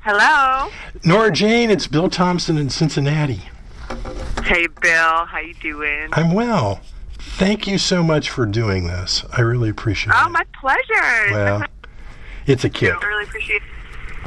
Hello. Nora Jane, it's Bill Thompson in Cincinnati. Hey, Bill. How you doing? I'm well. Thank you so much for doing this. I really appreciate it. Oh, my pleasure. Well, it's a kick. I really appreciate it.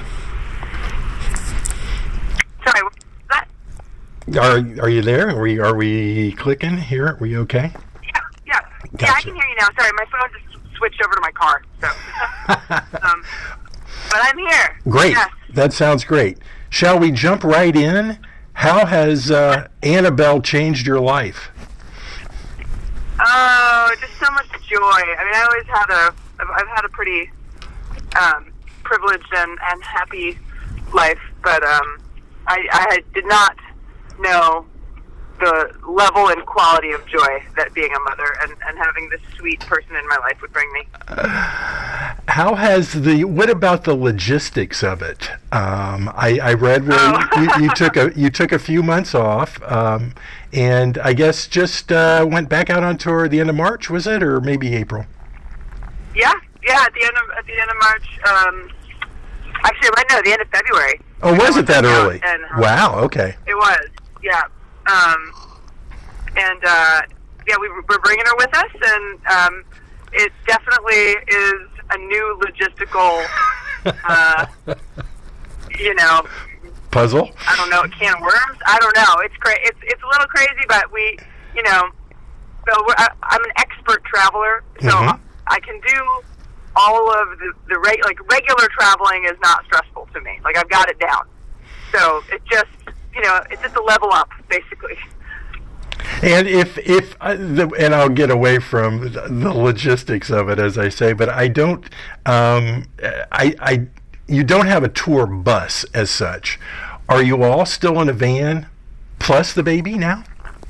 Sorry, what was that? Are you there? Are we clicking here? Are we okay? Yeah. Yeah, I Gotcha. can hear you now. Sorry, my phone just switched over to my car. So, but I'm here. Great. Yes. That sounds great. Shall we jump right in? How has Annabelle changed your life? Oh, just so much joy. I mean, I've had a pretty privileged and happy life, but I did not know the level and quality of joy that being a mother and having this sweet person in my life would bring me. How has what about the logistics of it? I read where you took a few months off, and I guess just went back out on tour at the end of March, was it, or maybe April? Yeah, at the end of March. Actually, right now, the end of February. Oh, was it that early? Wow. Okay. It was. Yeah. We're bringing her with us, and it definitely is a new logistical, puzzle. I don't know, a can of worms. I don't know. It's it's a little crazy, but I'm an expert traveler, so I can do all of the regular traveling is not stressful to me. Like, I've got it down. So it's just a level up, basically. And and I'll get away from the logistics of it, as I say, but I don't, you don't have a tour bus as such. Are you all still in a van plus the baby now?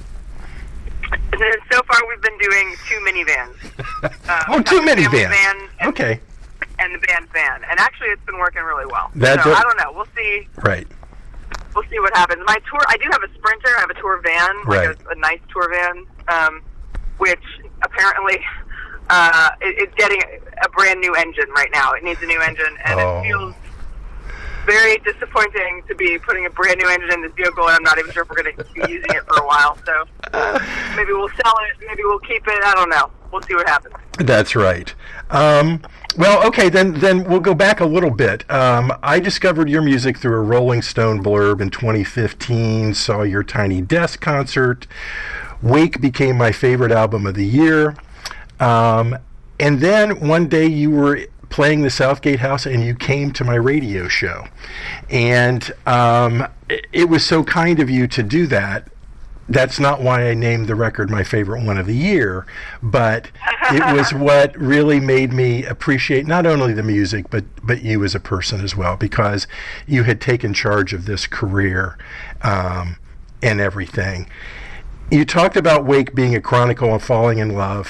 So far, we've been doing 2 minivans. 2 minivans. Van Okay. And the band van. And actually, it's been working really well. I don't know. We'll see. Right. We'll see what happens. My tour, I do have a Sprinter. I have a tour van, right. a nice tour van, which apparently is getting a brand new engine right now. It needs a new engine, and it feels very disappointing to be putting a brand new engine in this vehicle, and I'm not even sure if we're going to be using it for a while. So maybe we'll sell it, maybe we'll keep it. I don't know. We'll see what happens. That's right. Well, okay, then we'll go back a little bit. I discovered your music through a Rolling Stone blurb in 2015, saw your Tiny Desk concert. Wake became my favorite album of the year. And then one day you were playing the Southgate House and you came to my radio show. And it was so kind of you to do that. That's not why I named the record my favorite one of the year, but it was what really made me appreciate not only the music, but you as a person as well, because you had taken charge of this career and everything. You talked about Wake being a chronicle of falling in love.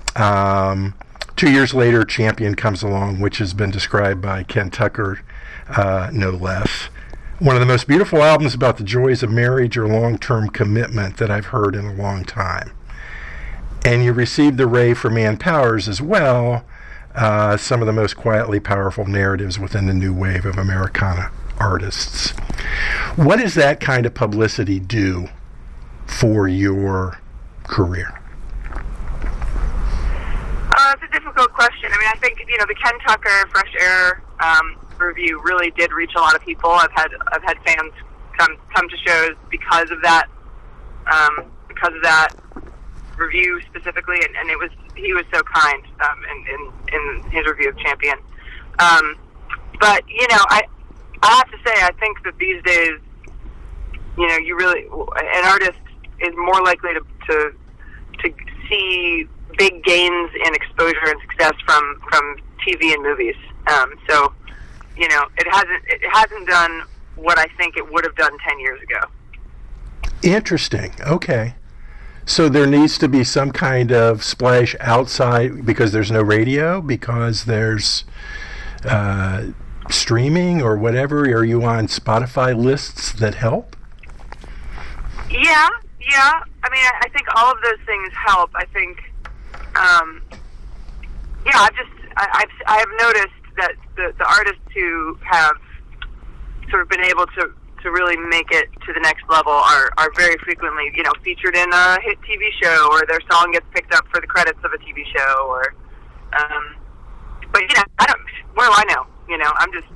2 years later, Champion comes along, which has been described by Ken Tucker, no less. One of the most beautiful albums about the joys of marriage or long-term commitment that I've heard in a long time. And you received the rave for Man Powers as well, some of the most quietly powerful narratives within the new wave of Americana artists. What does that kind of publicity do for your career? It's a difficult question. I mean, I think, the Ken Tucker Fresh Air review really did reach a lot of people. I've had fans come to shows because of that review specifically, and he was so kind in his review of Champion. But I have to say, I think that these days, you really, an artist is more likely to see big gains in exposure and success from TV and movies. So, it hasn't done what I think it would have done 10 years ago. Interesting. Okay. So there needs to be some kind of splash outside because there's no radio, because there's streaming or whatever. Are you on Spotify lists that help? Yeah. I mean, I think all of those things help. I think, I have noticed that the artists who have sort of been able to really make it to the next level are very frequently, featured in a hit TV show, or their song gets picked up for the credits of a TV show, or, but what do I know? I'm just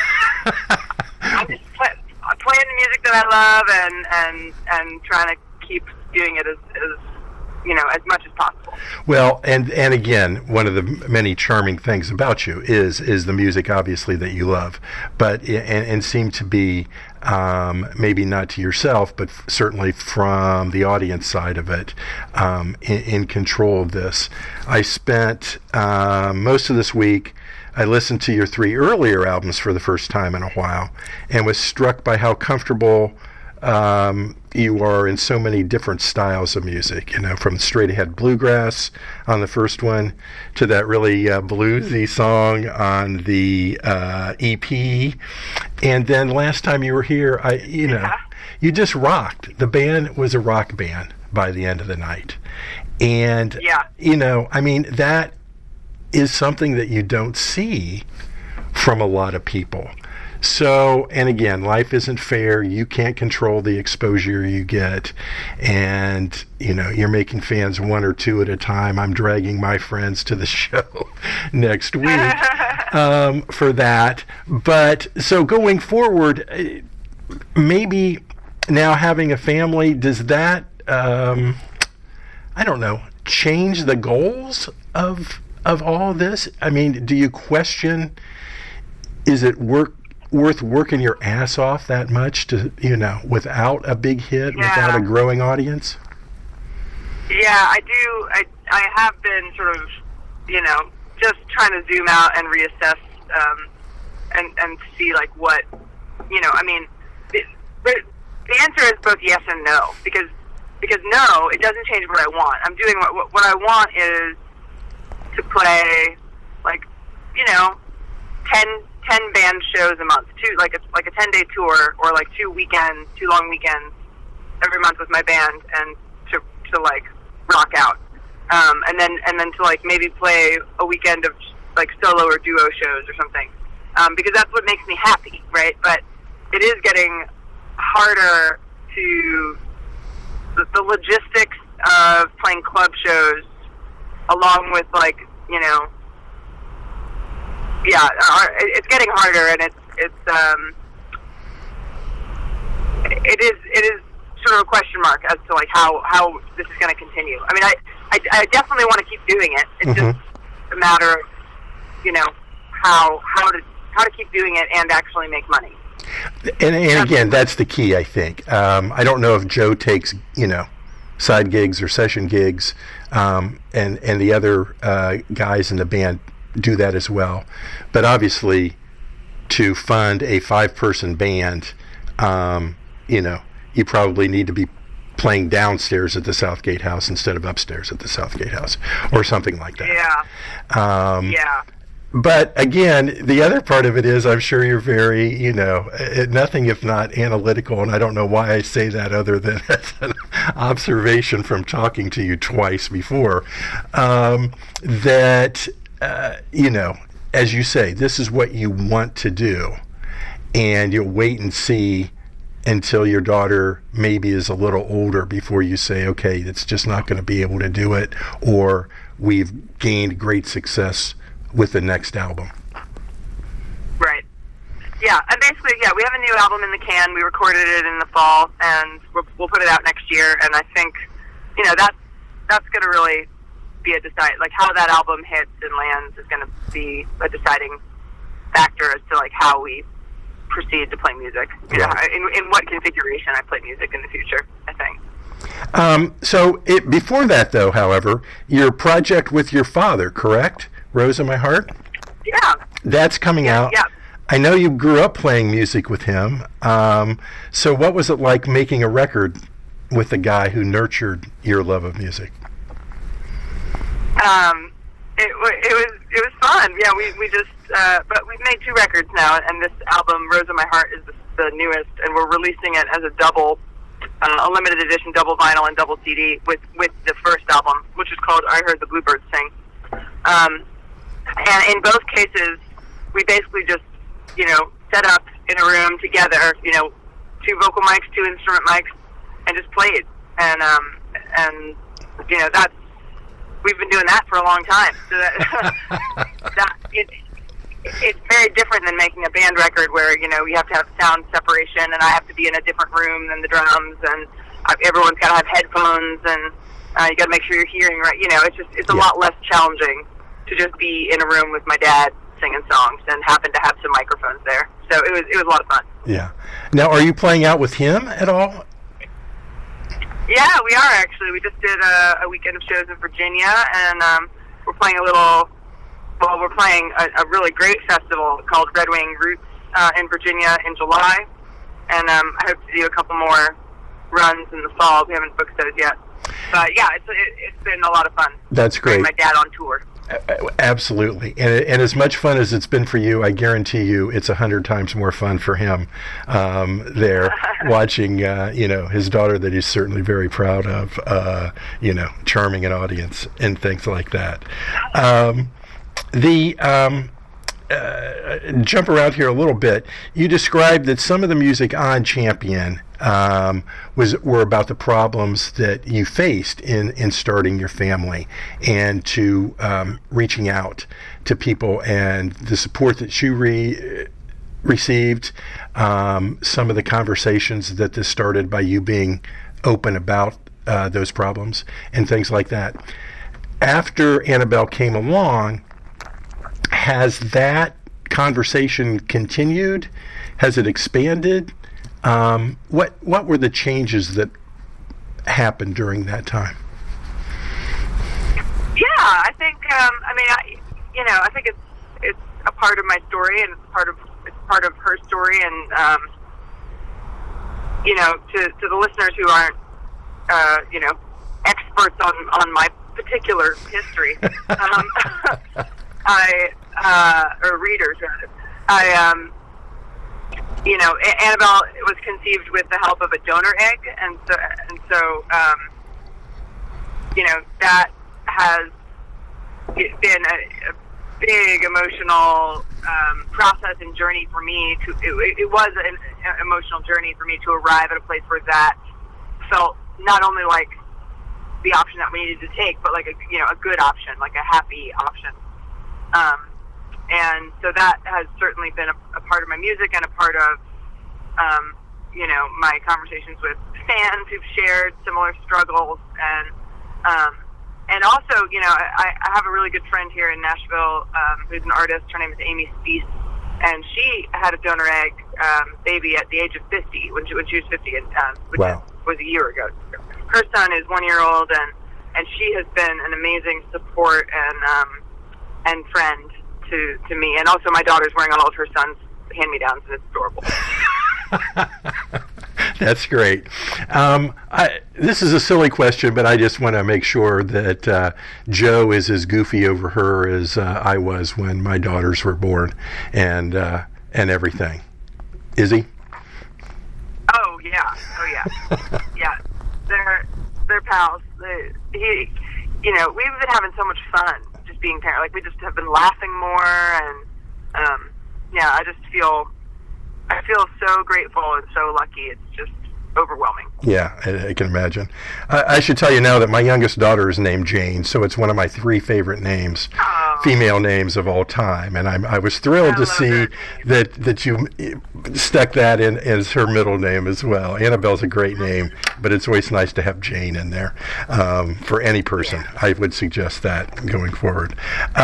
playing the music that I love and trying to keep doing it as much as possible. Well, and again, one of the many charming things about you is the music, obviously, that you love, but and seem to be maybe not to yourself, but certainly from the audience side of it, in control of this. I spent most of this week. I listened to your 3 earlier albums for the first time in a while, and was struck by how comfortable you are in so many different styles of music, from straight ahead bluegrass on the first one to that really bluesy song on the EP. And then last time you were here, you just rocked. The band was a rock band by the end of the night. And, that is something that you don't see from a lot of people. So, and again, life isn't fair. You can't control the exposure you get. And, you're making fans 1 or 2 at a time. I'm dragging my friends to the show next week for that. But, so going forward, maybe now having a family, does that, change the goals of all of this? I mean, do you question, is it worth working your ass off that much to, without a big hit, without a growing audience? Yeah, I do. I have been sort of, just trying to zoom out and reassess, and see what, the answer is both yes and no, because no, it doesn't change what I want. I'm doing what I want is to play 10 band shows a month, like a 10-day tour, or 2 long weekends every month with my band, and to rock out, and then to maybe play a weekend of solo or duo shows or something, because that's what makes me happy, right? But it is getting harder to the logistics of playing club shows, along with it's getting harder, and it is sort of a question mark as to how this is going to continue. I mean, I definitely want to keep doing it. It's just a matter of how to keep doing it and actually make money. And again, that's the key, I think. I don't know if Joe takes side gigs or session gigs, and the other guys in the band do that as well. But obviously, to fund a 5-person band, you probably need to be playing downstairs at the Southgate House instead of upstairs at the Southgate House, or something like that. Yeah. But again, the other part of it is, I'm sure you're very, nothing if not analytical, and I don't know why I say that other than as an observation from talking to you twice before, that, as you say, this is what you want to do, and you'll wait and see until your daughter maybe is a little older before you say, okay, it's just not going to be able to do it, or we've gained great success with the next album. Right. Yeah, and basically, we have a new album in the can. We recorded it in the fall, and we'll put it out next year. And I think, that's going to really be a how that album hits and lands is going to be a deciding factor as to how we proceed to play music. In what configuration I play music in the future, I think. So before that, though, however, your project with your father, correct? Rose in My Heart? Yeah. That's coming out. Yeah. I know you grew up playing music with him. So what was it like making a record with the guy who nurtured your love of music? It was fun. Yeah, we just but we've made 2 records now, and this album, Rose in My Heart, is the newest, and we're releasing it as a limited edition double vinyl and double CD with the first album, which is called I Heard the Bluebirds Sing. And in both cases, we basically just, set up in a room together, you know, 2 vocal mics, 2 instrument mics, and just played. And you know, we've been doing that for a long time. So it's very different than making a band record where, you know, you have to have sound separation, and I have to be in a different room than the drums, and everyone's got to have headphones, and you got to make sure you're hearing right. You know, it's a lot less challenging to just be in a room with my dad singing songs and happen to have some microphones there. So it was a lot of fun. Yeah. Now, are you playing out with him at all? Yeah, we are actually. We just did a weekend of shows in Virginia, and we're playing we're playing a really great festival called Red Wing Roots in Virginia in July, and I hope to do a couple more runs in the fall. We haven't booked those yet. But yeah, it's been a lot of fun. That's great. My dad on tour. Absolutely, and as much fun as it's been for you, I guarantee you, it's 100 times more fun for him there watching, you know, his daughter that he's certainly very proud of, you know, charming an audience and things like that. Jump around here a little bit. You described that some of the music on Champion were about the problems that you faced in starting your family and to reaching out to people and the support that you received, some of the conversations that this started by you being open about those problems and things like that. After Annabelle came along, has that conversation continued? Has it expanded? What were the changes that happened during that time? Yeah, I think I think it's a part of my story, and it's part of her story, and you know, to the listeners who aren't you know, experts on my particular history, or readers rather, you know, Annabelle was conceived with the help of a donor egg, and so you know, that has been a big emotional process and journey for me. It was an emotional journey for me to arrive at a place where that felt not only like the option that we needed to take, but like a good option, like a happy option. And so that has certainly been a part of my music and a part of, you know, my conversations with fans who've shared similar struggles. And also, you know, I have a really good friend here in Nashville who's an artist. Her name is Amy Speece, and she had a donor egg baby at the age of 50, when she was 50, which was a year ago. Her son is 1 year old, and she has been an amazing support and friend to me. And also my daughter's wearing all of her son's hand-me-downs, and it's adorable. That's great. This is a silly question, but I just want to make sure that Joe is as goofy over her as I was when my daughters were born, and everything. Is he? Oh yeah, yeah. They're pals. You know, we've been having so much fun just being parents. Like, we just have been laughing more, and yeah, I feel so grateful and so lucky. It's just overwhelming. Yeah, I can imagine. I should tell you now that my youngest daughter is named Jane, so it's one of my 3 favorite names, female names of all time, and I was thrilled to see that you stuck that in as her middle name as well. Annabelle's a great name, but it's always nice to have Jane in there for any person. Yeah. I would suggest that going forward.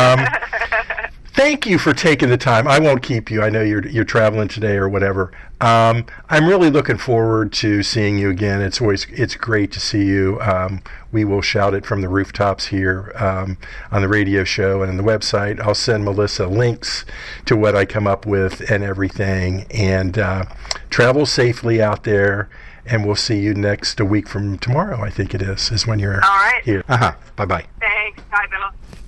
Thank you for taking the time. I won't keep you. I know you're traveling today or whatever. I'm really looking forward to seeing you again. It's great to see you. We will shout it from the rooftops here on the radio show and on the website. I'll send Melissa links to what I come up with and everything. And travel safely out there. And we'll see you a week from tomorrow, I think it is when you're all right. here. Bye-bye. Thanks. Bye, Bill.